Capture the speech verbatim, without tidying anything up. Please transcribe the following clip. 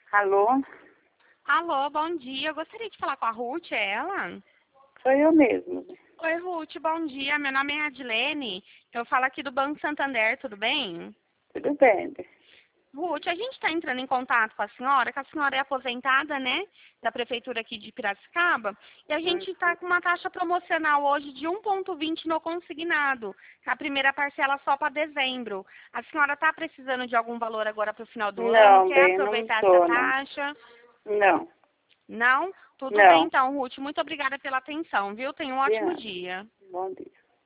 Alô? Alô, bom dia. Eu gostaria de falar com a Ruth, é ela? Sou eu mesmo. Oi, Ruth, bom dia. Meu nome é Adilene. Eu falo aqui do Banco Santander, tudo bem? Tudo bem. Ruth, a gente está entrando em contato com a senhora, que a senhora é aposentada, né, da prefeitura aqui de Piracicaba, e a Hum. gente está com uma taxa promocional hoje de um vírgula vinte no consignado, a primeira parcela só para dezembro. A senhora está precisando de algum valor agora para o final do ano? Não, Quer bem, não aproveitar essa tô, não. taxa? Não, Não? Tudo bem não. então, Ruth. Muito obrigada pela atenção, viu? Tenha um ótimo Diana, dia. bom dia.